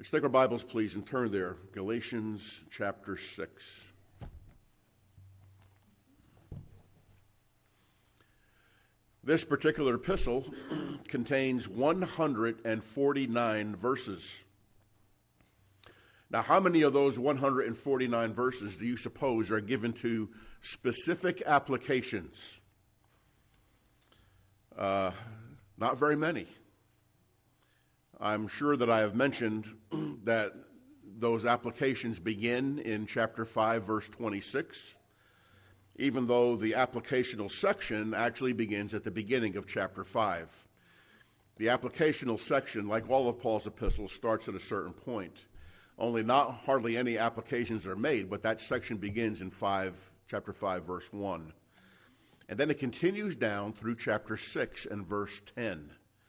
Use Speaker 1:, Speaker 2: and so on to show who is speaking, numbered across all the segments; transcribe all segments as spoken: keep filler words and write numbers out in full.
Speaker 1: Let's take our Bibles, please, and turn there. Galatians chapter six. This particular epistle contains one hundred forty-nine verses. Now, how many of those one hundred forty-nine verses do you suppose are given to specific applications? Uh, not very many. I'm sure that I have mentioned that those applications begin in chapter five, verse twenty-six, even though the applicational section actually begins at the beginning of chapter five. The applicational section, like all of Paul's epistles, starts at a certain point. Only not hardly any applications are made, but that section begins in five, chapter five, verse one. And then it continues down through chapter six and verse ten.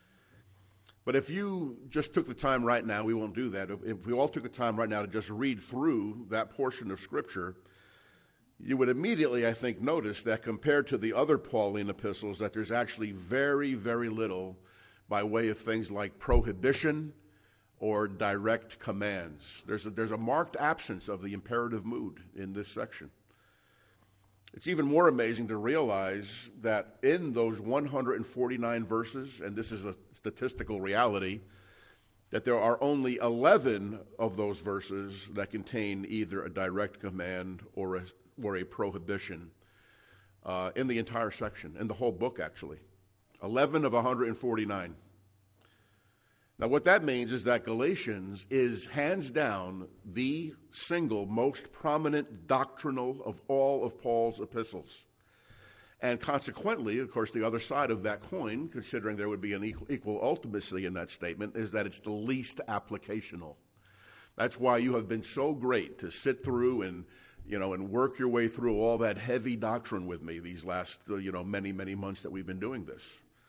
Speaker 1: But if you just took the time right now, we won't do that. If we all took the time right now to just read through that portion of Scripture, you would immediately, I think, notice that compared to the other Pauline epistles, that there's actually very, very little by way of things like prohibition or direct commands. There's a, there's a marked absence of the imperative mood in this section. It's even more amazing to realize that in those one hundred forty-nine verses, and this is a statistical reality, that there are only eleven of those verses that contain either a direct command or a, or a prohibition uh, in the entire section, in the whole book, actually. eleven of one hundred forty-nine. Now, what that means is that Galatians is hands down the single most prominent doctrinal of all of Paul's epistles. And consequently, of course, the other side of that coin, considering there would be an equal, equal ultimacy in that statement, is that it's the least applicational. That's why you have been so great to sit through and, you know, and work your way through all that heavy doctrine with me these last, you know, many, many months that we've been doing this.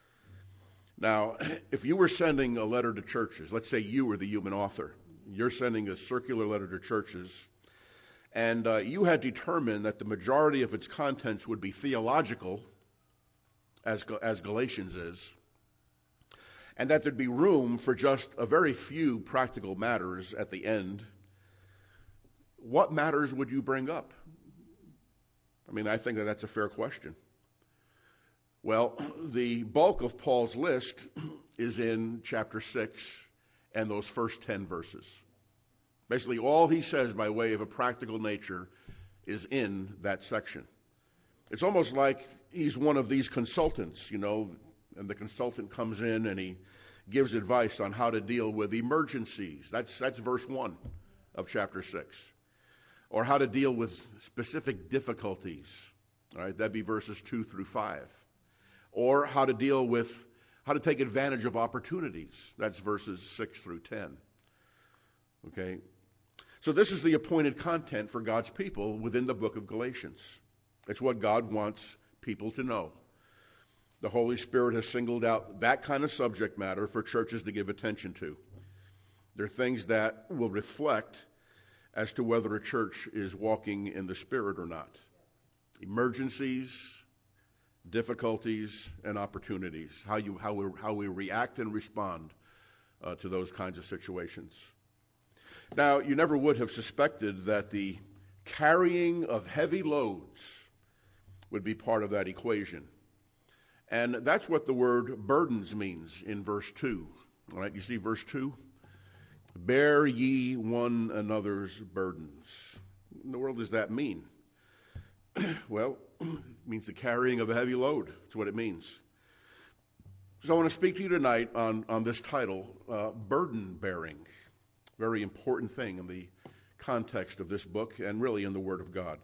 Speaker 1: Now, if you were sending a letter to churches, let's say you were the human author, you're sending a circular letter to churches, and uh, you had determined that the majority of its contents would be theological, as, as Galatians is, and that there'd be room for just a very few practical matters at the end, what matters would you bring up? I mean, I think that that's a fair question. Well, the bulk of Paul's list is in chapter six and those first ten verses. Basically, all he says by way of a practical nature is in that section. It's almost like he's one of these consultants, you know, and the consultant comes in and he gives advice on how to deal with emergencies. That's, that's verse one of chapter six. Or how to deal with specific difficulties. All right, that'd be verses two through five. Or how to deal with, how to take advantage of opportunities. That's verses six through ten. Okay? So this is the appointed content for God's people within the book of Galatians. It's what God wants people to know. The Holy Spirit has singled out that kind of subject matter for churches to give attention to. They're things that will reflect as to whether a church is walking in the Spirit or not. Emergencies, difficulties, and opportunities, how you how we how we react and respond uh, to those kinds of situations. Now, you never would have suspected that the carrying of heavy loads would be part of that equation. And that's what the word burdens means in verse two. All right, you see verse two? Bear ye one another's burdens. What in the world does that mean? Well, it means the carrying of a heavy load. That's what it means. So I want to speak to you tonight on, on this title, uh, burden bearing. Very important thing in the context of this book and really in the Word of God.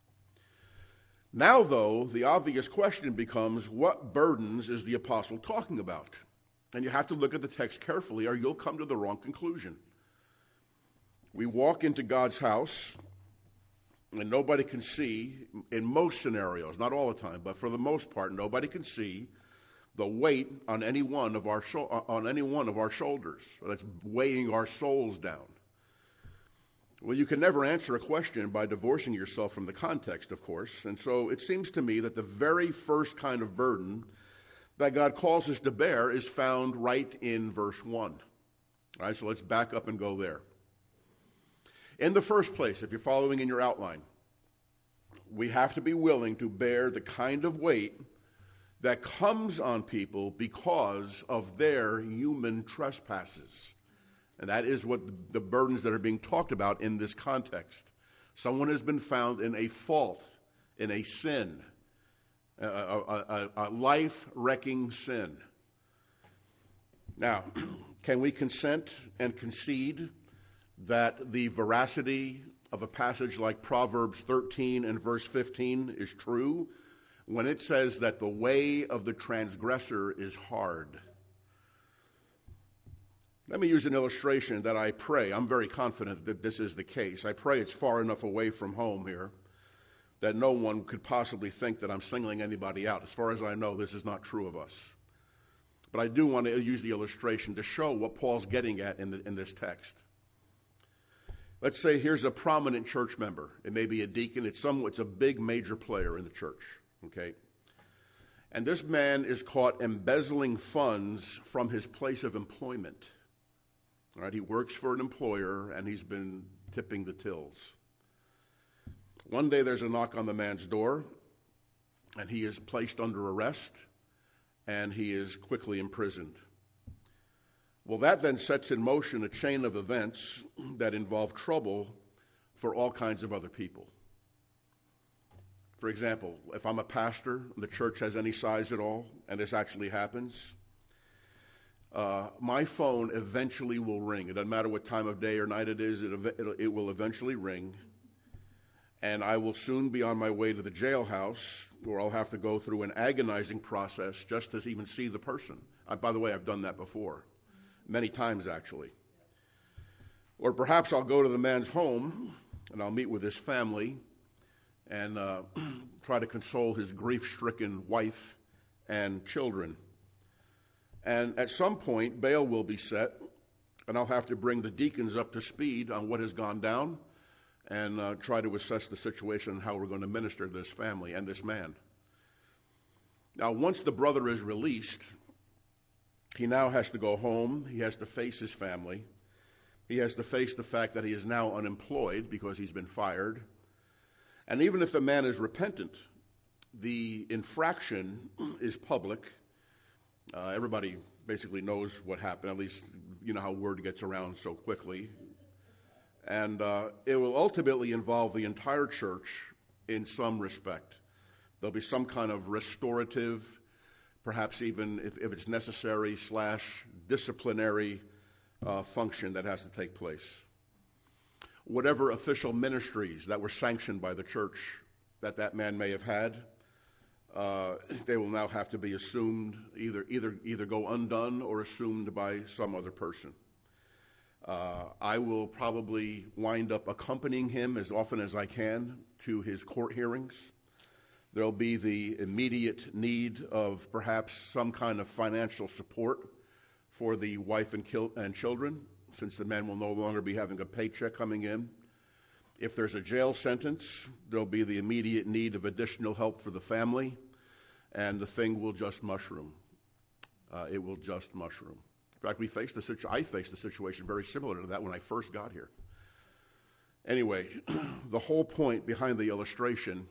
Speaker 1: Now, though, the obvious question becomes, what burdens is the apostle talking about? And you have to look at the text carefully or you'll come to the wrong conclusion. We walk into God's house and nobody can see, in most scenarios, not all the time, but for the most part, nobody can see the weight on any one of our sho- on any one of our shoulders that's weighing our souls down. Well, you can never answer a question by divorcing yourself from the context, of course, and so it seems to me that the very first kind of burden that God calls us to bear is found right in verse one. All right, so let's back up and go there. In the first place, if you're following in your outline, we have to be willing to bear the kind of weight that comes on people because of their human trespasses. And that is what the burdens that are being talked about in this context. Someone has been found in a fault, in a sin, a, a, a, a life-wrecking sin. Now, can we consent and concede that the veracity of a passage like Proverbs thirteen and verse fifteen is true when it says that the way of the transgressor is hard? Let me use an illustration that I pray. I'm very confident that this is the case. I pray it's far enough away from home here that no one could possibly think that I'm singling anybody out. As far as I know, this is not true of us. But I do want to use the illustration to show what Paul's getting at in, the, in this text. Let's say here's a prominent church member. It may be a deacon. It's some. It's a big major player in the church, okay? And this man is caught embezzling funds from his place of employment. All right, he works for an employer, and he's been tipping the tills. One day there's a knock on the man's door, and he is placed under arrest, and he is quickly imprisoned. Well, that then sets in motion a chain of events that involve trouble for all kinds of other people. For example, if I'm a pastor, and the church has any size at all, and this actually happens, uh, my phone eventually will ring. It doesn't matter what time of day or night it is, it, it, it will eventually ring. And I will soon be on my way to the jailhouse, where I'll have to go through an agonizing process just to even see the person. Uh, by the way, I've done that before, many times actually. Or perhaps I'll go to the man's home, and I'll meet with his family, and uh, try to console his grief-stricken wife and children. And at some point, bail will be set, and I'll have to bring the deacons up to speed on what has gone down and uh, try to assess the situation and how we're going to minister to this family and this man. Now, once the brother is released, he now has to go home. He has to face his family. He has to face the fact that he is now unemployed because he's been fired. And even if the man is repentant, the infraction is public. Uh, everybody basically knows what happened. At least you know how word gets around so quickly. And uh, it will ultimately involve the entire church in some respect. There'll be some kind of restorative, perhaps even, if, if it's necessary, slash disciplinary uh, function that has to take place. Whatever official ministries that were sanctioned by the church that that man may have had, uh, they will now have to be assumed, either either either go undone or assumed by some other person. Uh, I will probably wind up accompanying him as often as I can to his court hearings. There'll be the immediate need of perhaps some kind of financial support for the wife and, kil- and children, since the man will no longer be having a paycheck coming in. If there's a jail sentence, there'll be the immediate need of additional help for the family, and the thing will just mushroom. Uh, it will just mushroom. In fact, we faced the situ- I faced a situation very similar to that when I first got here. Anyway, the whole point behind the illustration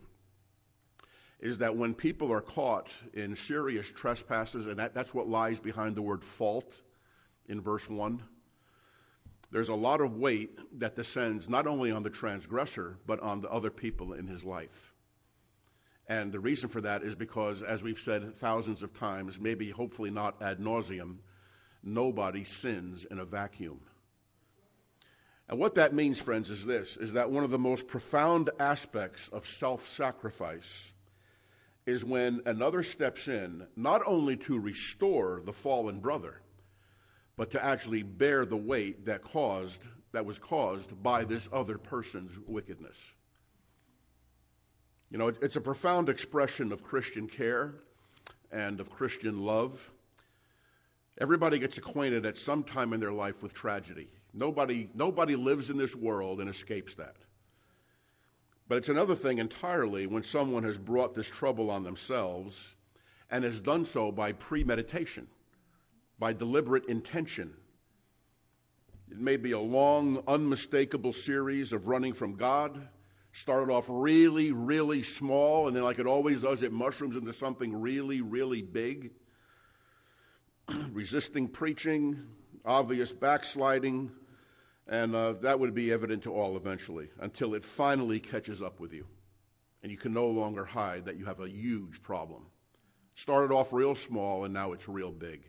Speaker 1: is that when people are caught in serious trespasses, and that, that's what lies behind the word fault in verse one, there's a lot of weight that descends not only on the transgressor, but on the other people in his life. And the reason for that is because, as we've said thousands of times, maybe hopefully not ad nauseum, nobody sins in a vacuum. And what that means, friends, is this, is that one of the most profound aspects of self-sacrifice is when another steps in, not only to restore the fallen brother, but to actually bear the weight that caused that was caused by this other person's wickedness. You know, it, it's a profound expression of Christian care and of Christian love. Everybody gets acquainted at some time in their life with tragedy. Nobody, nobody lives in this world and escapes that. But it's another thing entirely when someone has brought this trouble on themselves and has done so by premeditation, by deliberate intention. may be a long, unmistakable series of running from God. Started off really, really small, and then like it always does, it mushrooms into something really, really big. Resisting preaching, obvious backsliding, and uh, that would be evident to all eventually, until it finally catches up with you, and you can no longer hide that you have a huge problem. Started off real small, and now it's real big.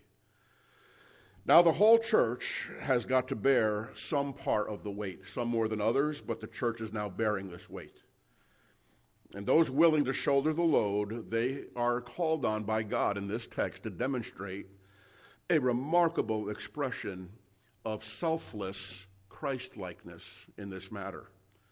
Speaker 1: Now the whole church has got to bear some part of the weight, some more than others, but the church is now bearing this weight. And those willing to shoulder the load, they are called on by God in this text to demonstrate a remarkable expression of selfless Christ-likeness in this matter.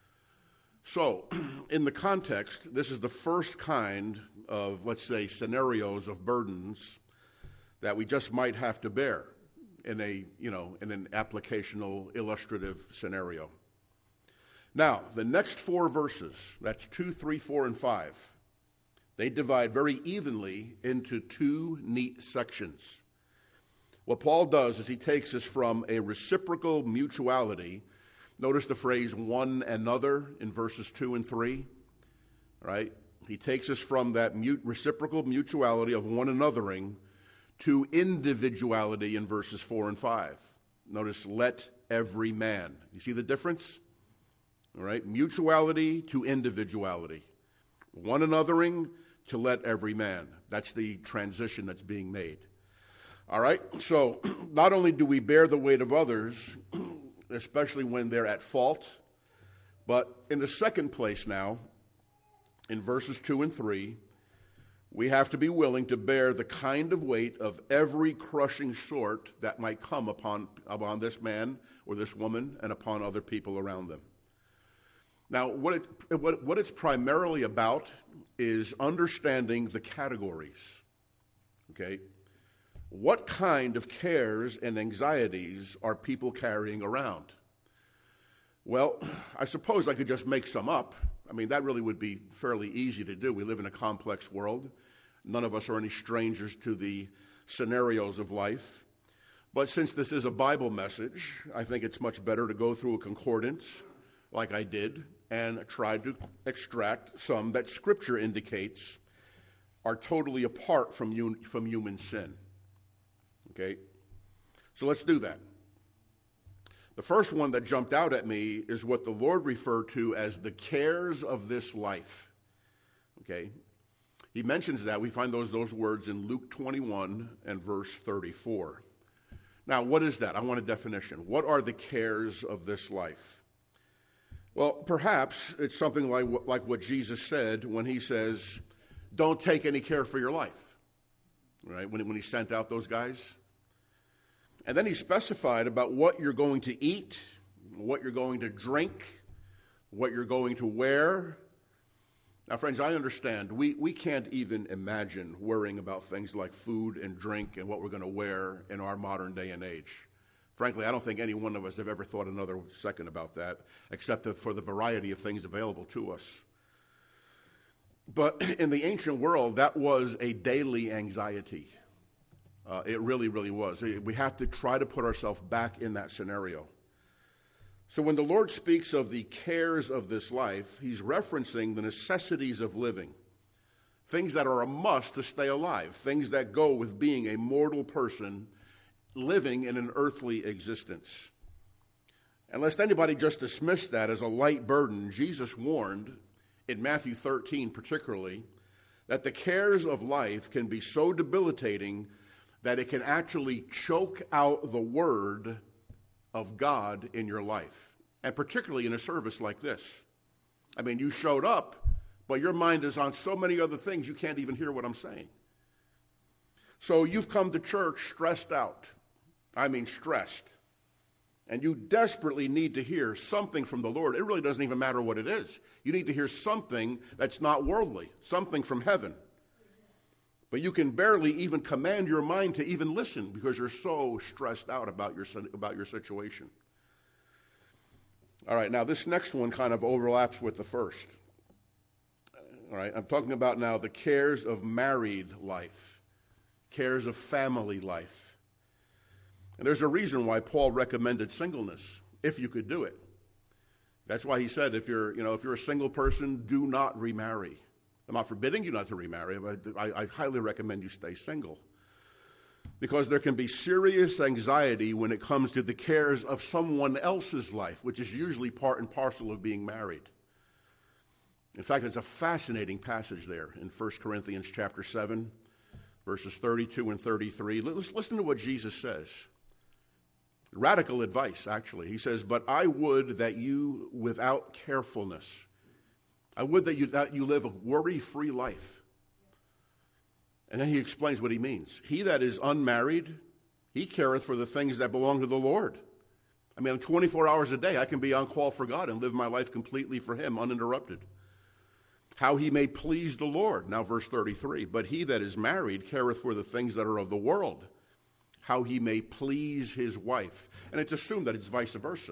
Speaker 1: So, in the context, this is the first kind of, let's say, scenarios of burdens that we just might have to bear in a, you know, in an applicational, illustrative scenario. Now, the next four verses, that's two, three, four, and five, they divide very evenly into two neat sections. What Paul does is he takes us from a reciprocal mutuality. Notice the phrase one another in verses two and three, right? He takes us from that mute, reciprocal mutuality of one anothering to individuality in verses four and five. Notice, let every man. You see the difference? All right, mutuality to individuality. One anothering to let every man. That's the transition that's being made. All right, so not only do we bear the weight of others, especially when they're at fault, but in the second place now, in verses two and three, we have to be willing to bear the kind of weight of every crushing sort that might come upon, upon this man or this woman and upon other people around them. Now, what, it, what, what it's primarily about is understanding the categories, okay? What kind of cares and anxieties are people carrying around? Well, I suppose I could just make some up. I mean, that really would be fairly easy to do. We live in a complex world. None of us are any strangers to the scenarios of life. But since this is a Bible message, I think it's much better to go through a concordance, like I did, and try to extract some that Scripture indicates are totally apart from, un- from human sin. Okay? So let's do that. The first one that jumped out at me is what the Lord referred to as the cares of this life. Okay? He mentions that. We find those, those words in Luke twenty-one and verse thirty-four. Now, what is that? I want a definition. What are the cares of this life? Well, perhaps it's something like, like what Jesus said when he says, don't take any care for your life, right? When, when he sent out those guys. And then he specified about what you're going to eat, what you're going to drink, what you're going to wear. Now, friends, I understand. We, we can't even imagine worrying about things like food and drink and what we're going to wear in our modern day and age. Frankly, I don't think any one of us have ever thought another second about that, except for the variety of things available to us. But in the ancient world, that was a daily anxiety. Uh, it really, really was. We have to try to put ourselves back in that scenario. So when the Lord speaks of the cares of this life, he's referencing the necessities of living, things that are a must to stay alive, things that go with being a mortal person living in an earthly existence. And lest anybody just dismiss that as a light burden, Jesus warned, in Matthew thirteen particularly, that the cares of life can be so debilitating that it can actually choke out the word of God in your life, and particularly in a service like this. I mean, you showed up, but your mind is on so many other things you can't even hear what I'm saying. So you've come to church stressed out. I mean stressed. And you desperately need to hear something from the Lord. It really doesn't even matter what it is. You need to hear something that's not worldly, something from heaven. But you can barely even command your mind to even listen because you're so stressed out about your, about your situation. All right, now this next one kind of overlaps with the first. All right, I'm talking about now the cares of married life, cares of family life. And there's a reason why Paul recommended singleness, if you could do it. That's why he said, if you're, you know, if you're a single person, do not remarry. I'm not forbidding you not to remarry, but I, I highly recommend you stay single. Because there can be serious anxiety when it comes to the cares of someone else's life, which is usually part and parcel of being married. In fact, it's a fascinating passage there in First Corinthians chapter seven, verses thirty-two and thirty-three. Let's listen to what Jesus says. Radical advice, actually. He says, but I would that you, without carefulness, I would that you, that you live a worry-free life. And then he explains what he means. He that is unmarried, he careth for the things that belong to the Lord. I mean, twenty-four hours a day, I can be on call for God and live my life completely for him, uninterrupted. How he may please the Lord. Now, verse thirty-three, but he that is married careth for the things that are of the world, how he may please his wife. And it's assumed that it's vice versa.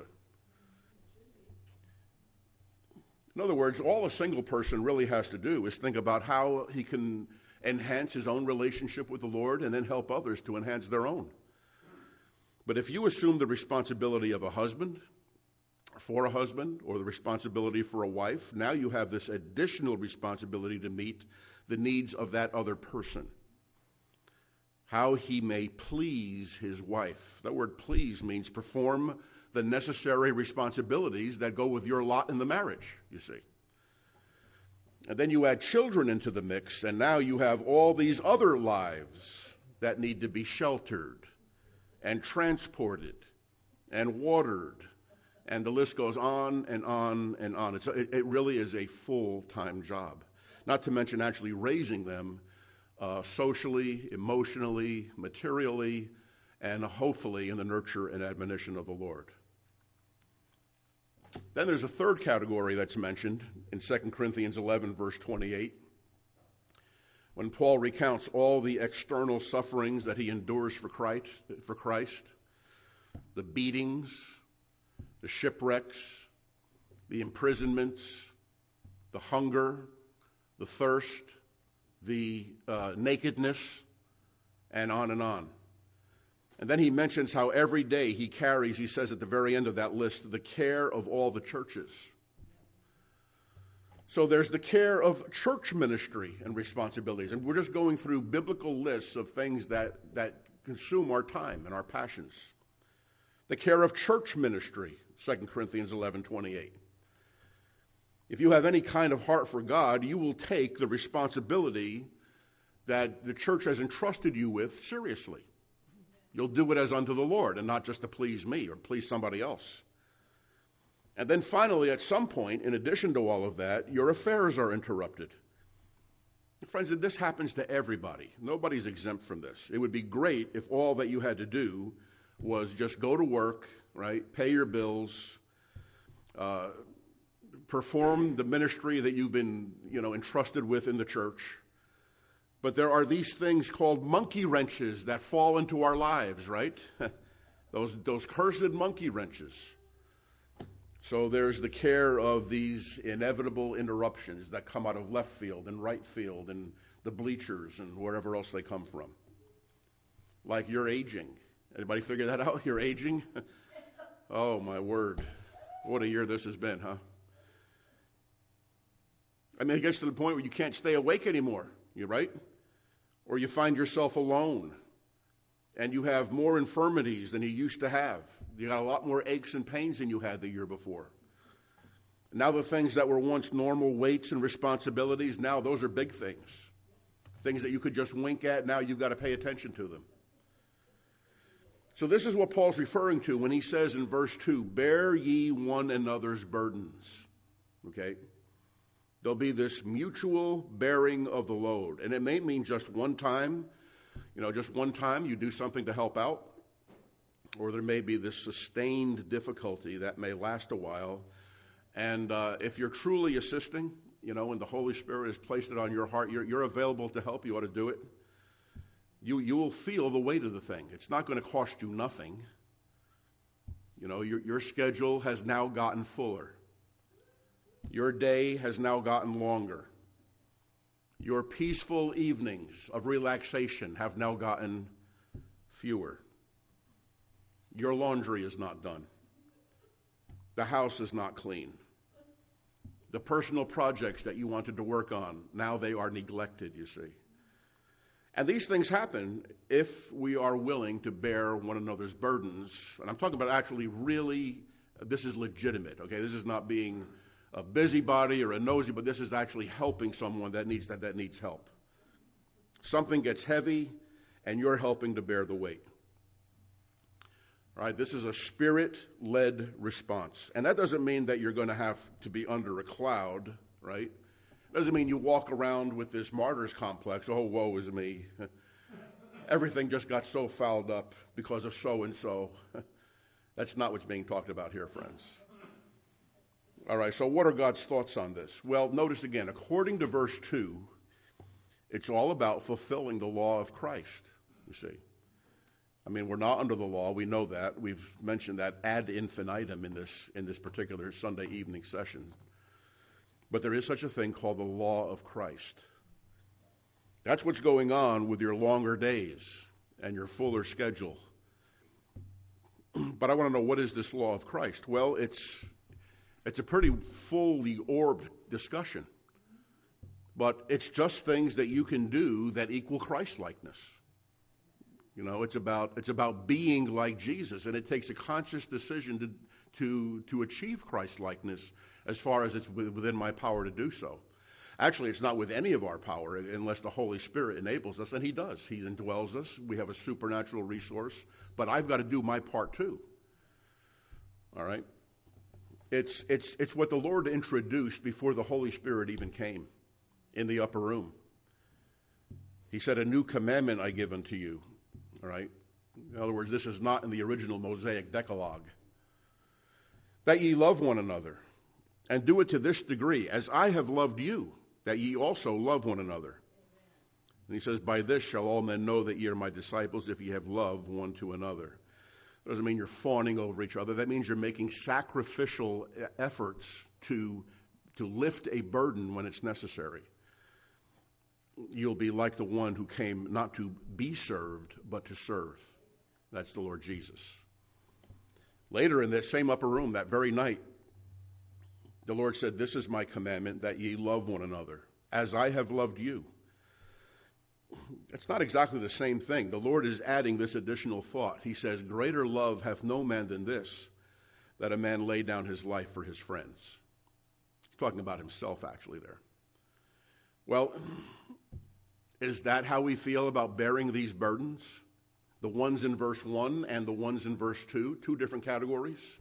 Speaker 1: In other words, all a single person really has to do is think about how he can enhance his own relationship with the Lord and then help others to enhance their own. But if you assume the responsibility of a husband, for a husband, or the responsibility for a wife, now you have this additional responsibility to meet the needs of that other person. How he may please his wife. That word please means perform the necessary responsibilities that go with your lot in the marriage, you see. And then you add children into the mix, and now you have all these other lives that need to be sheltered and transported and watered, and the list goes on and on and on. It's, it, it really is a full-time job, not to mention actually raising them uh, socially, emotionally, materially, and hopefully in the nurture and admonition of the Lord. Then there's a third category that's mentioned in Second Corinthians eleven, verse twenty-eight, when Paul recounts all the external sufferings that he endures for Christ, for Christ, the beatings, the shipwrecks, the imprisonments, the hunger, the thirst, the uh, nakedness, and on and on. And then he mentions how every day he carries, he says at the very end of that list, the care of all the churches. So there's the care of church ministry and responsibilities. And we're just going through biblical lists of things that, that consume our time and our passions. The care of church ministry, Second Corinthians eleven twenty-eight. If you have any kind of heart for God, you will take the responsibility that the church has entrusted you with seriously. You'll do it as unto the Lord and not just to please me or please somebody else. And then finally, at some point, in addition to all of that, your affairs are interrupted. Friends, this happens to everybody. Nobody's exempt from this. It would be great if all that you had to do was just go to work, right, pay your bills, uh, perform the ministry that you've been, you know, entrusted with in the church. But there are these things called monkey wrenches that fall into our lives, right? those, those cursed monkey wrenches. So there's the care of these inevitable interruptions that come out of left field and right field and the bleachers and wherever else they come from. Like you're aging. Anybody figure that out? You're aging? Oh, my word. What a year this has been, huh? I mean, it gets to the point where you can't stay awake anymore. You right? Or you find yourself alone and you have more infirmities than you used to have. You got a lot more aches and pains than you had the year before. Now the things that were once normal weights and responsibilities, now those are big things. Things that you could just wink at, now you've got to pay attention to them. So this is what Paul's referring to when he says in verse two, bear ye one another's burdens. Okay? There'll be this mutual bearing of the load. And it may mean just one time, you know, just one time you do something to help out. Or there may be this sustained difficulty that may last a while. And uh, if you're truly assisting, you know, and the Holy Spirit has placed it on your heart, you're, you're available to help, you ought to do it. You, you will feel the weight of the thing. It's not going to cost you nothing. You know, your, your schedule has now gotten fuller. Your day has now gotten longer. Your peaceful evenings of relaxation have now gotten fewer. your laundry is not done. The house is not clean. The personal projects that you wanted to work on, now they are neglected, you see. And these things happen if we are willing to bear one another's burdens. And I'm talking about actually really, this is legitimate, okay? This is not being a busybody or a nosy, but this is actually helping someone that needs that, that needs help. Something gets heavy, and you're helping to bear the weight. All right, this is a spirit-led response. And that doesn't mean that you're going to have to be under a cloud, right? Doesn't mean you walk around with this martyr's complex. Oh, woe is me. Everything just got so fouled up because of so-and-so. That's not what's being talked about here, friends. All right, so what are God's thoughts on this? Well, notice again, according to verse two, it's all about fulfilling the law of Christ, you see. I mean, we're not under the law. We know that. We've mentioned that ad infinitum in this in this particular Sunday evening session. But there is such a thing called the law of Christ. That's what's going on with your longer days and your fuller schedule. But I want to know, what is this law of Christ? Well, it's it's a pretty fully orbed discussion. But it's just things that you can do that equal Christ-likeness. You know, it's about it's about being like Jesus, and it takes a conscious decision to to to achieve Christ-likeness as far as it's within my power to do so. Actually, it's not with any of our power unless the Holy Spirit enables us, and He does. He indwells us. We have a supernatural resource, but I've got to do my part too. All right? It's it's it's what the Lord introduced before the Holy Spirit even came in the upper room. He said, "A new commandment I give unto you." All right? In other words, this is not in the original Mosaic Decalogue. "That ye love one another, and do it to this degree, as I have loved you, that ye also love one another." And he says, "By this shall all men know that ye are my disciples, if ye have love one to another." That doesn't mean you're fawning over each other. That means you're making sacrificial efforts to, to lift a burden when it's necessary. You'll be like the one who came not to be served, but to serve. That's the Lord Jesus. Later in that same upper room, that very night, the Lord said, "This is my commandment, that ye love one another, as I have loved you." It's not exactly the same thing. The Lord is adding this additional thought. He says, "Greater love hath no man than this, that a man lay down his life for his friends." He's talking about himself, actually, there. Well, is that how we feel about bearing these burdens? The ones in verse one and the ones in verse two, two different categories.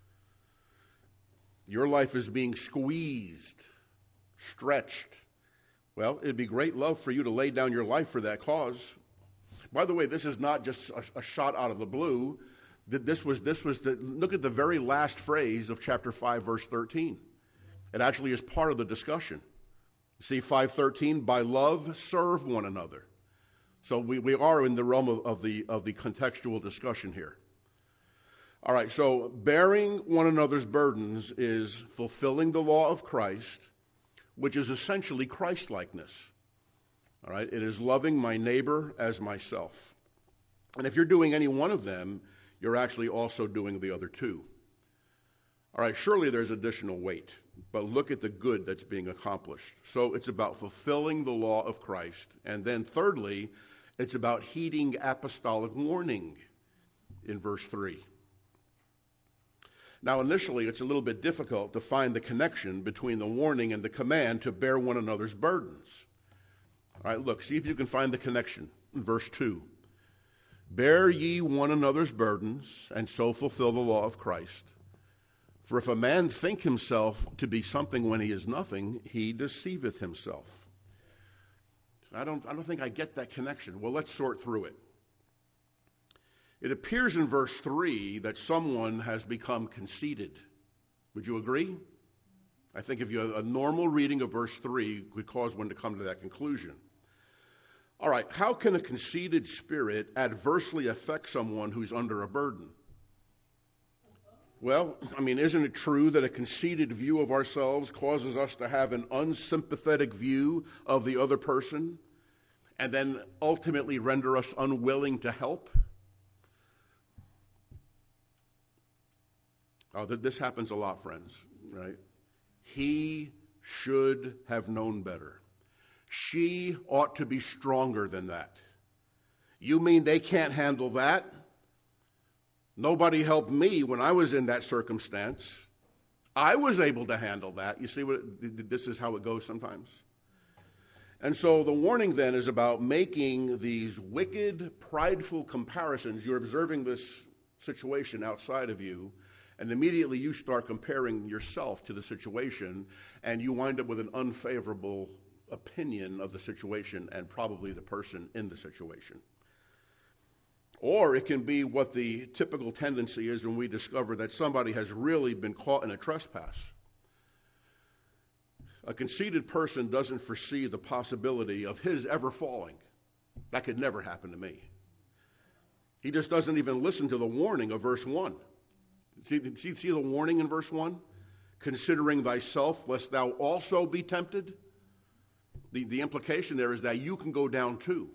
Speaker 1: Your life is being squeezed, stretched. Well, it'd be great love for you to lay down your life for that cause. By the way, this is not just a, a shot out of the blue. This was, this was the, look at the very last phrase of chapter five, verse thirteen. It actually is part of the discussion. See, five thirteen, "By love serve one another." So we, we are in the realm of, of the of the contextual discussion here. All right, so bearing one another's burdens is fulfilling the law of Christ, which is essentially Christ-likeness. All right, it is loving my neighbor as myself. And if you're doing any one of them, you're actually also doing the other two. All right, surely there's additional weight, but look at the good that's being accomplished. So it's about fulfilling the law of Christ. And then thirdly, it's about heeding apostolic warning in verse three. Now, initially, it's a little bit difficult to find the connection between the warning and the command to bear one another's burdens. All right, look, see if you can find the connection in verse two. "Bear ye one another's burdens, and so fulfill the law of Christ. For if a man think himself to be something when he is nothing, he deceiveth himself." I don't, I don't think I get that connection. Well, let's sort through it. It appears in verse three that someone has become conceited. Would you agree? I think if you have a normal reading of verse three could cause one to come to that conclusion. All right, how can a conceited spirit adversely affect someone who's under a burden? Well, I mean, isn't it true that a conceited view of ourselves causes us to have an unsympathetic view of the other person and then ultimately render us unwilling to help? Uh, th- this happens a lot, friends, right? He should have known better. She ought to be stronger than that. You mean they can't handle that? Nobody helped me when I was in that circumstance. I was able to handle that. You see what it, this is how it goes sometimes. And so the warning then is about making these wicked, prideful comparisons. You're observing this situation outside of you, and immediately you start comparing yourself to the situation, and you wind up with an unfavorable opinion of the situation and probably the person in the situation. Or it can be what the typical tendency is when we discover that somebody has really been caught in a trespass. A conceited person doesn't foresee the possibility of his ever falling. That could never happen to me. He just doesn't even listen to the warning of verse one. See, see, see the warning in verse one? Considering thyself, lest thou also be tempted. The, the implication there is that you can go down too.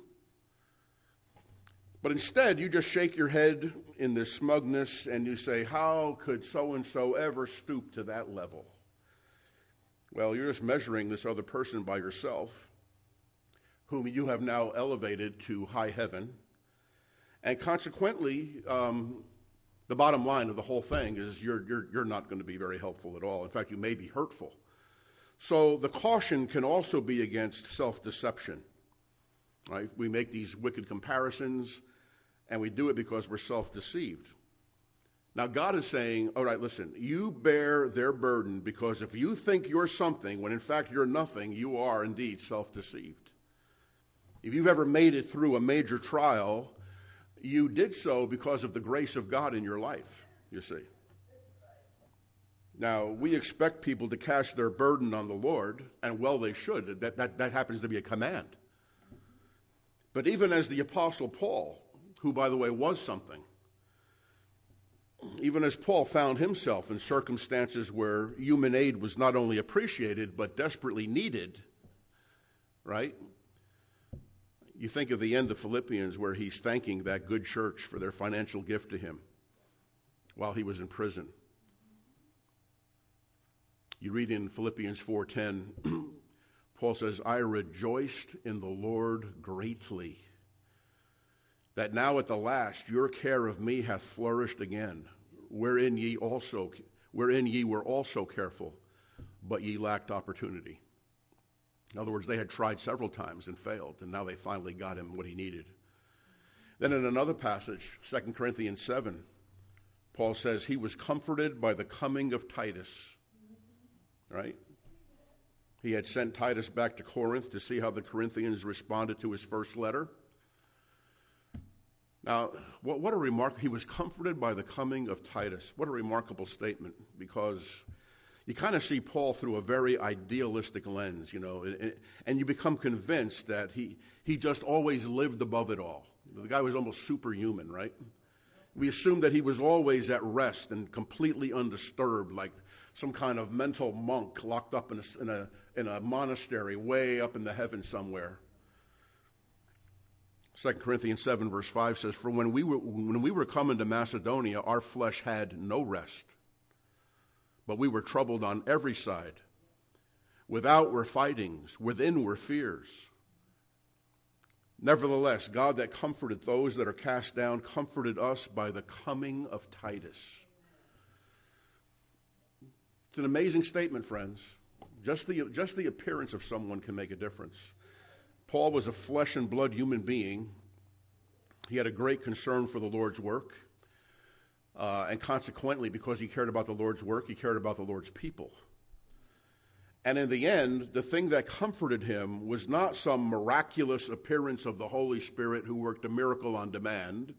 Speaker 1: But instead, you just shake your head in this smugness and you say, how could so-and-so ever stoop to that level? Well, you're just measuring this other person by yourself, whom you have now elevated to high heaven. And consequently, um, the bottom line of the whole thing is you're, you're, you're not going to be very helpful at all. In fact, you may be hurtful. So the caution can also be against self-deception. Right? We make these wicked comparisons, and we do it because we're self-deceived. Now, God is saying, all right, listen, you bear their burden because if you think you're something when in fact you're nothing, you are indeed self-deceived. If you've ever made it through a major trial, you did so because of the grace of God in your life, you see. Now, we expect people to cast their burden on the Lord, and well, they should. That, that, that happens to be a command. But even as the Apostle Paul, who, by the way, was something, even as Paul found himself in circumstances where human aid was not only appreciated, but desperately needed, right? You think of the end of Philippians where he's thanking that good church for their financial gift to him while he was in prison. You read in Philippians four ten, Paul says, I rejoiced in the Lord greatly, that now at the last your care of me hath flourished again, wherein ye also wherein ye were also careful, but ye lacked opportunity. In other words, they had tried several times and failed, and now they finally got him what he needed. Then in another passage, Second Corinthians seven, Paul says he was comforted by the coming of Titus, right? He had sent Titus back to Corinth to see how the Corinthians responded to his first letter. Now, what, what a remark, he was comforted by the coming of Titus. What a remarkable statement, because you kind of see Paul through a very idealistic lens, you know, and, and you become convinced that he, he just always lived above it all. The guy was almost superhuman, right? We assume that he was always at rest and completely undisturbed, like some kind of mental monk locked up in a, in a, in a monastery way up in the heavens somewhere. Second Corinthians seven, verse five says, For when we were when we were coming to Macedonia, our flesh had no rest, but we were troubled on every side. Without were fightings, within were fears. Nevertheless, God that comforted those that are cast down comforted us by the coming of Titus. It's an amazing statement, friends. Just the, just the appearance of someone can make a difference. Paul was a flesh and blood human being. He had a great concern for the Lord's work. Uh, and consequently, because he cared about the Lord's work, he cared about the Lord's people. And in the end, the thing that comforted him was not some miraculous appearance of the Holy Spirit who worked a miracle on demand.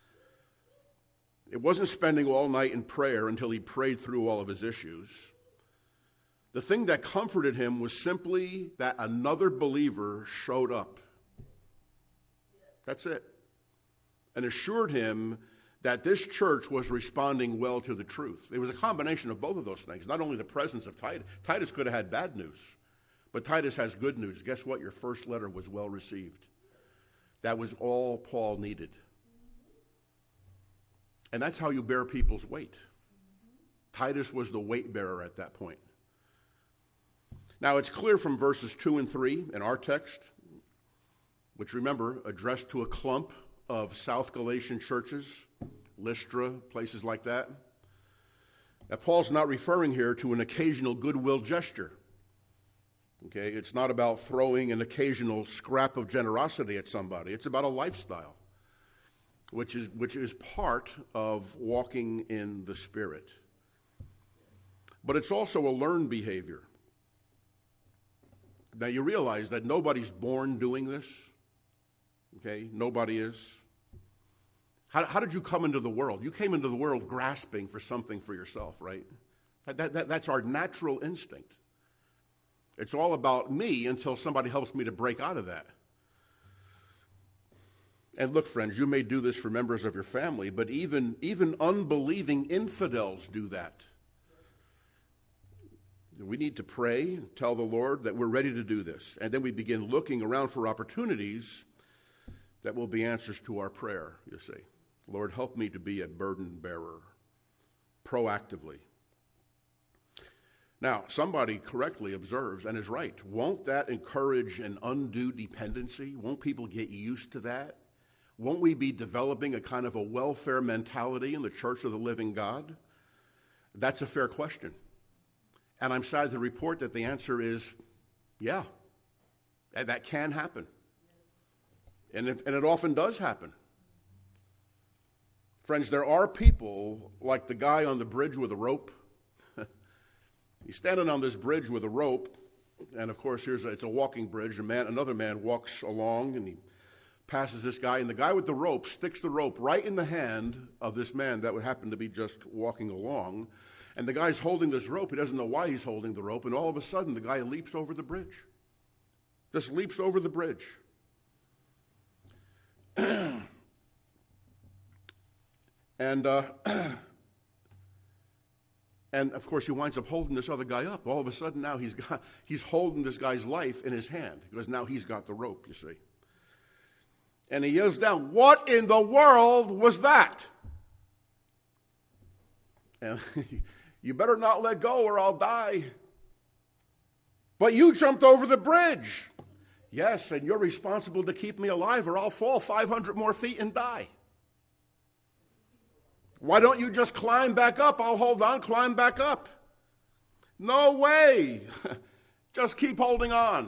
Speaker 1: It wasn't spending all night in prayer until he prayed through all of his issues. The thing that comforted him was simply that another believer showed up. That's it. And assured him that this church was responding well to the truth. It was a combination of both of those things, not only the presence of Titus. Titus could have had bad news, but Titus has good news. Guess what? Your first letter was well received. That was all Paul needed. And that's how you bear people's weight. Titus was the weight bearer at that point. Now, it's clear from verses two and three in our text, which, remember, addressed to a clump of South Galatian churches, Lystra, places like that, that Paul's not referring here to an occasional goodwill gesture. Okay, it's not about throwing an occasional scrap of generosity at somebody. It's about a lifestyle, which is which is part of walking in the Spirit. But it's also a learned behavior. Now, you realize that nobody's born doing this. Okay, nobody is. How, how did you come into the world? You came into the world grasping for something for yourself, right? That, that, that, that's our natural instinct. It's all about me until somebody helps me to break out of that. And look, friends, you may do this for members of your family, but even, even unbelieving infidels do that. We need to pray, tell the Lord that we're ready to do this. And then we begin looking around for opportunities that will be answers to our prayer, you see. Lord, help me to be a burden bearer proactively. Now, somebody correctly observes and is right. Won't that encourage an undue dependency? Won't people get used to that? Won't we be developing a kind of a welfare mentality in the Church of the Living God? That's a fair question. And I'm sad to report that the answer is, yeah, that can happen. And it, and it often does happen. Friends, there are people like the guy on the bridge with a rope. He's standing on this bridge with a rope, and of course, here's a, it's a walking bridge. A man, another man walks along, and he passes this guy, and the guy with the rope sticks the rope right in the hand of this man that would happen to be just walking along. And the guy's holding this rope. He doesn't know why he's holding the rope, and all of a sudden, the guy leaps over the bridge. Just leaps over the bridge. and uh, and of course, he winds up holding this other guy up. All of a sudden, now he's got he's holding this guy's life in his hand because now he's got the rope. You see. And he yells down, "What in the world was that?" And you better not let go or I'll die. But you jumped over the bridge. Yes, and you're responsible to keep me alive or I'll fall five hundred more feet and die. Why don't you just climb back up? I'll hold on, climb back up. No way. Just keep holding on.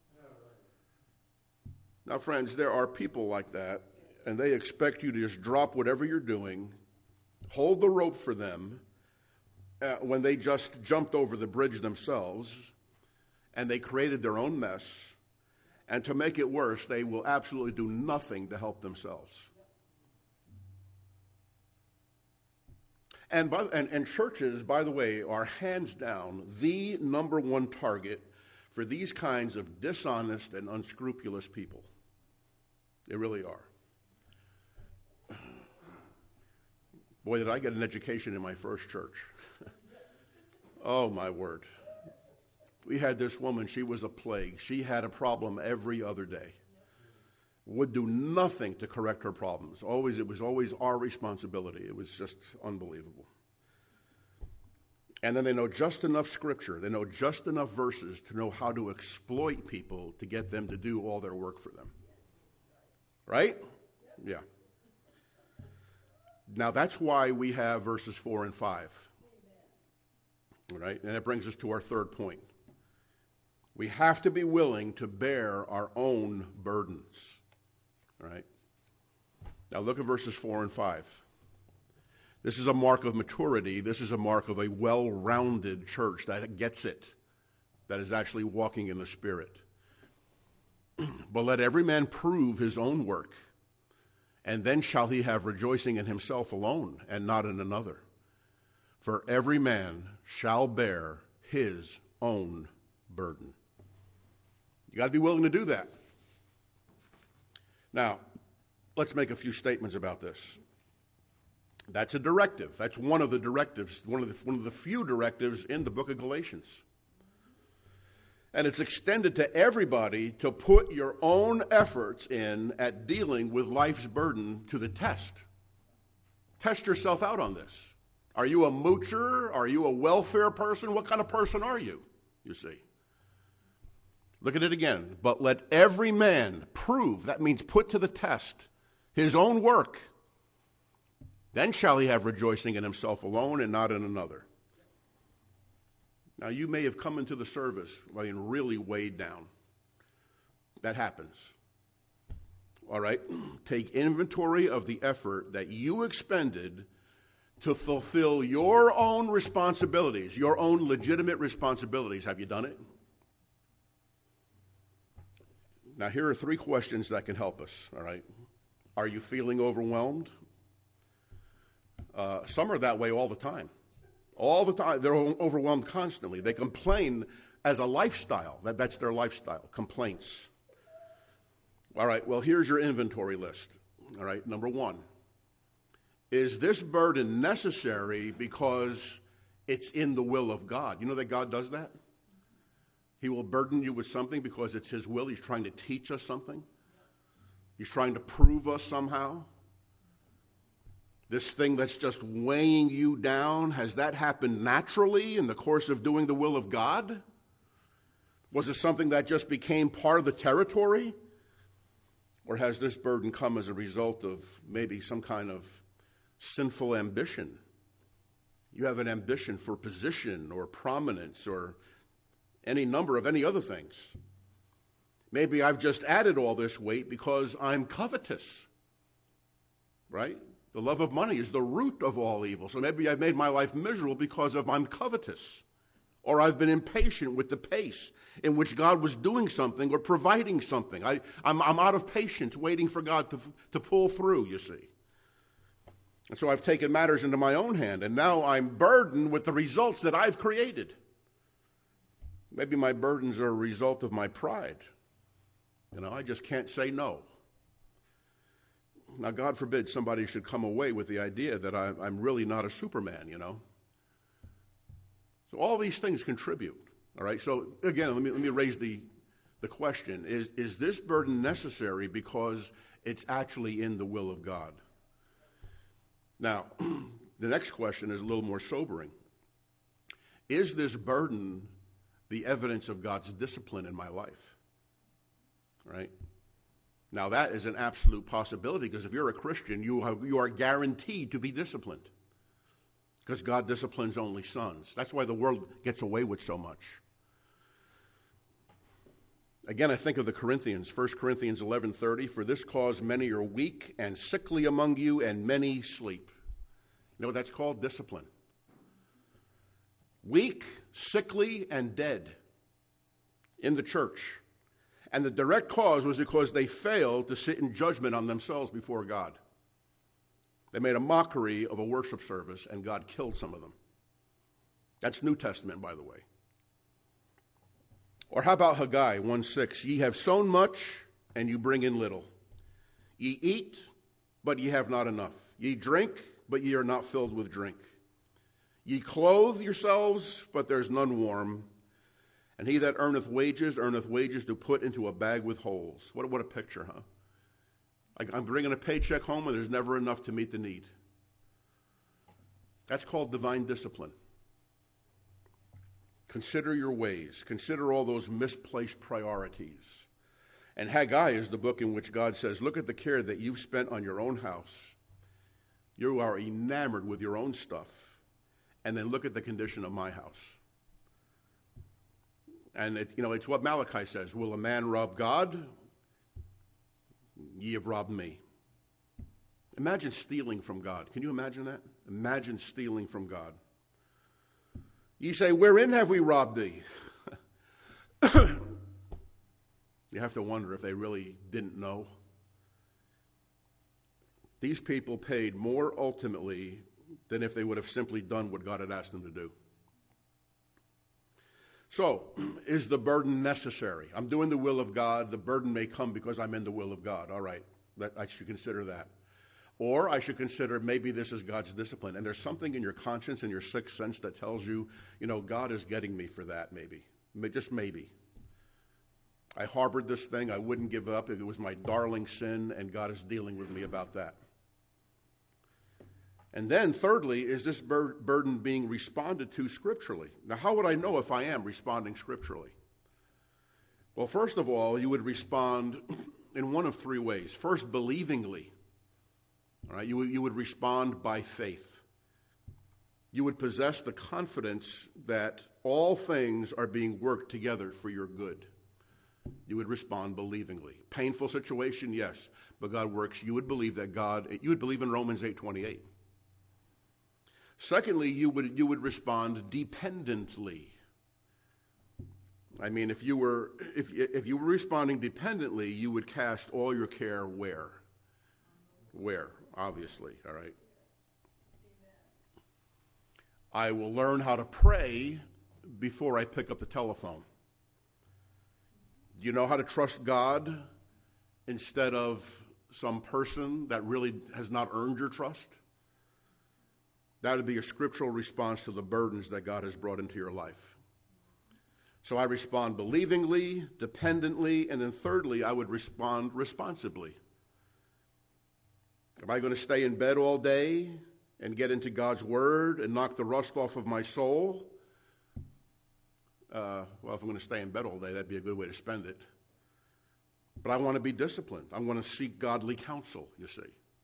Speaker 1: Now, friends, there are people like that, and they expect you to just drop whatever you're doing, hold the rope for them uh, when they just jumped over the bridge themselves, and they created their own mess. And to make it worse, they will absolutely do nothing to help themselves. And, by, and, and churches, by the way, are hands down the number one target for these kinds of dishonest and unscrupulous people. They really are. Boy, did I get an education in my first church. Oh, my word. We had this woman, she was a plague. She had a problem every other day. Would do nothing to correct her problems. Always, it was always our responsibility. It was just unbelievable. And then they know just enough scripture, they know just enough verses to know how to exploit people to get them to do all their work for them. Right? Yeah. Now that's why we have verses four and five. All right? And that brings us to our third point. We have to be willing to bear our own burdens. All right? Now look at verses four and five. This is a mark of maturity. This is a mark of a well-rounded church that gets it, that is actually walking in the Spirit. But let every man prove his own work, and then shall he have rejoicing in himself alone and not in another. For every man shall bear his own burden. You got to be willing to do that. Now, let's make a few statements about this. That's a directive. That's one of the directives, one of the, one of the few directives in the book of Galatians. And it's extended to everybody to put your own efforts in at dealing with life's burden to the test. Test yourself out on this. Are you a moocher? Are you a welfare person? What kind of person are you, you see? Look at it again. But let every man prove, that means put to the test, his own work. Then shall he have rejoicing in himself alone and not in another. Now, you may have come into the service being really weighed down. That happens. All right? Take inventory of the effort that you expended to fulfill your own responsibilities, your own legitimate responsibilities. Have you done it? Now, here are three questions that can help us, all right? Are you feeling overwhelmed? Uh, some are that way all the time. All the time. They're overwhelmed constantly. They complain as a lifestyle. That, that's their lifestyle, complaints. All right, well, here's your inventory list. All right, number one. Is this burden necessary because it's in the will of God? You know that God does that? He will burden you with something because it's his will. He's trying to teach us something. He's trying to prove us somehow. This thing that's just weighing you down, has that happened naturally in the course of doing the will of God? Was it something that just became part of the territory? Or has this burden come as a result of maybe some kind of sinful ambition? You have an ambition for position or prominence or any number of any other things. Maybe I've just added all this weight because I'm covetous, right? The love of money is the root of all evil. So maybe I've made my life miserable because of I'm covetous. Or I've been impatient with the pace in which God was doing something or providing something. I, I'm, I'm out of patience waiting for God to, to pull through, you see. And so I've taken matters into my own hand, and now I'm burdened with the results that I've created. Maybe my burdens are a result of my pride. You know, I just can't say no. Now, God forbid somebody should come away with the idea that I, I'm really not a Superman, you know. So all these things contribute, all right? So, again, let me, let me raise the, the question. Is, is this burden necessary because it's actually in the will of God? Now, the next question is a little more sobering. Is this burden the evidence of God's discipline in my life? Right? Now, that is an absolute possibility because if you're a Christian, you, have, you are guaranteed to be disciplined because God disciplines only sons. That's why the world gets away with so much. Again, I think of the Corinthians, First Corinthians eleven thirty, for this cause many are weak and sickly among you, and many sleep. You know what that's called? Discipline. Weak, sickly, and dead in the church. And the direct cause was because they failed to sit in judgment on themselves before God. They made a mockery of a worship service, and God killed some of them. That's New Testament, by the way. Or how about Haggai one six? Ye have sown much, and you bring in little. Ye eat, but ye have not enough. Ye drink, but ye are not filled with drink. Ye clothe yourselves, but there's none warm. And he that earneth wages, earneth wages to put into a bag with holes. What, what a picture, huh? Like I'm bringing a paycheck home and there's never enough to meet the need. That's called divine discipline. Consider your ways. Consider all those misplaced priorities. And Haggai is the book in which God says, look at the care that you've spent on your own house. You are enamored with your own stuff. And then look at the condition of my house. And, it, you know, it's what Malachi says. Will a man rob God? Ye have robbed me. Imagine stealing from God. Can you imagine that? Imagine stealing from God. Ye say, wherein have we robbed thee? You have to wonder if they really didn't know. These people paid more ultimately than if they would have simply done what God had asked them to do. So, is the burden necessary? I'm doing the will of God. The burden may come because I'm in the will of God. All right, that, I should consider that. Or I should consider maybe this is God's discipline. And there's something in your conscience and your sixth sense that tells you, you know, God is getting me for that maybe. Just maybe. I harbored this thing. I wouldn't give up. It was my darling sin, and God is dealing with me about that. And then thirdly, is this bur- burden being responded to scripturally? Now, how would I know if I am responding scripturally? Well, first of all, you would respond in one of three ways. First, believingly. All right, you, you would respond by faith. You would possess the confidence that all things are being worked together for your good. You would respond believingly. Painful situation, yes, but God works. You would believe that God, you would believe in Romans eight twenty-eight. Secondly, you would you would respond dependently. I mean, if you were if if you were responding dependently, you would cast all your care where? Where? Obviously, all right. I will learn how to pray before I pick up the telephone. Do you know how to trust God instead of some person that really has not earned your trust? That would be a scriptural response to the burdens that God has brought into your life. So I respond believingly, dependently, and then thirdly, I would respond responsibly. Am I going to stay in bed all day and get into God's word and knock the rust off of my soul? Uh, well, if I'm going to stay in bed all day, that'd be a good way to spend it. But I want to be disciplined. I want to seek godly counsel, you see.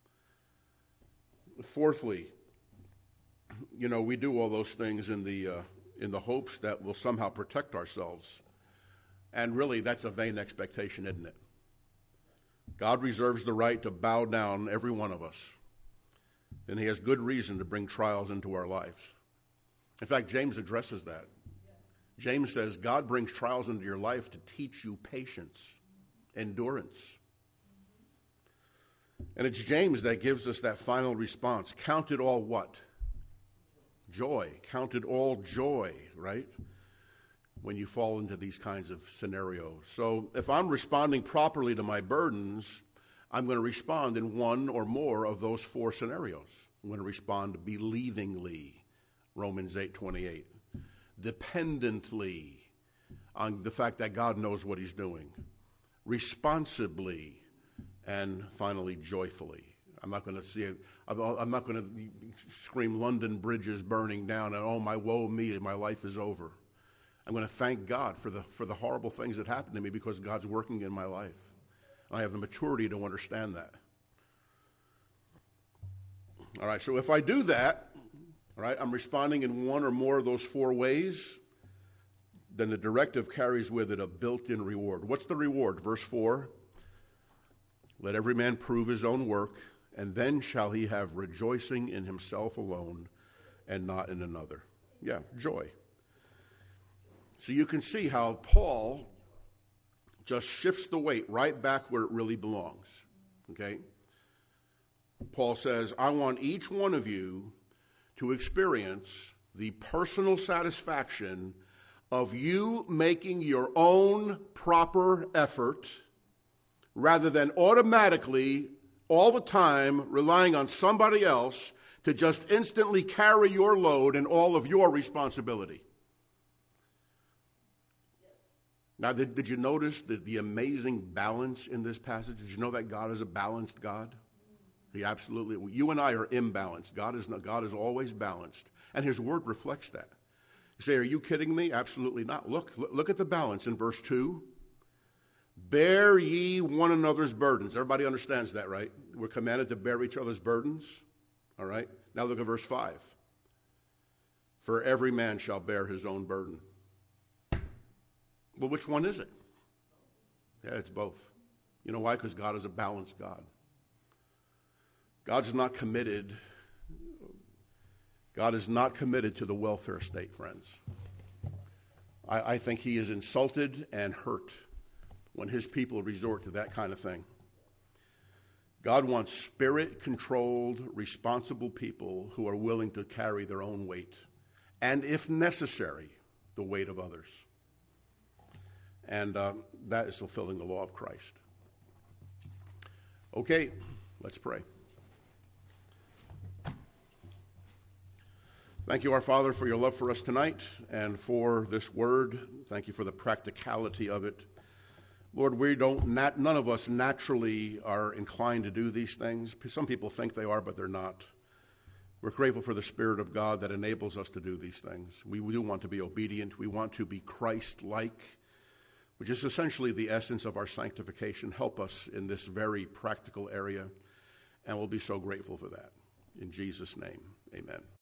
Speaker 1: Fourthly, you know, we do all those things in the uh, in the hopes that we'll somehow protect ourselves. And really, that's a vain expectation, isn't it? God reserves the right to bow down every one of us. And he has good reason to bring trials into our lives. In fact, James addresses that. James says, God brings trials into your life to teach you patience, endurance. And it's James that gives us that final response. Count it all what? Joy. Count it all joy, right? When you fall into these kinds of scenarios. So if I'm responding properly to my burdens, I'm going to respond in one or more of those four scenarios. I'm going to respond believingly, Romans eight twenty-eight. Dependently on the fact that God knows what he's doing. Responsibly, and finally joyfully. I'm not going to see it. I'm not going to scream London bridges burning down and, oh, my woe me, my life is over. I'm going to thank God for the for the horrible things that happened to me because God's working in my life. I have the maturity to understand that. All right, so if I do that, all right, I'm responding in one or more of those four ways, then the directive carries with it a built-in reward. What's the reward? Verse four, let every man prove his own work, and then shall he have rejoicing in himself alone and not in another. Yeah, joy. So you can see how Paul just shifts the weight right back where it really belongs. Okay? Paul says, I want each one of you to experience the personal satisfaction of you making your own proper effort rather than automatically, all the time, relying on somebody else to just instantly carry your load and all of your responsibility. Now, did, did you notice the, the amazing balance in this passage? Did you know that God is a balanced God? He absolutely, you and I are imbalanced. God is not, God is always balanced. And his word reflects that. You say, are you kidding me? Absolutely not. Look, look, look at the balance in verse two. Bear ye one another's burdens. Everybody understands that, right? We're commanded to bear each other's burdens. All right? Now look at verse five. For every man shall bear his own burden. Well, which one is it? Yeah, it's both. You know why? Because God is a balanced God. God's not committed. God is not committed to the welfare state, friends. I, I think he is insulted and hurt when his people resort to that kind of thing. God wants spirit-controlled, responsible people who are willing to carry their own weight, and if necessary, the weight of others. And uh, that is fulfilling the law of Christ. Okay, let's pray. Thank you, our Father, for your love for us tonight and for this word. Thank you for the practicality of it. Lord, we don't, nat, none of us naturally are inclined to do these things. Some people think they are, but they're not. We're grateful for the Spirit of God that enables us to do these things. We do want to be obedient. We want to be Christ-like, which is essentially the essence of our sanctification. Help us in this very practical area, and we'll be so grateful for that. In Jesus' name, amen.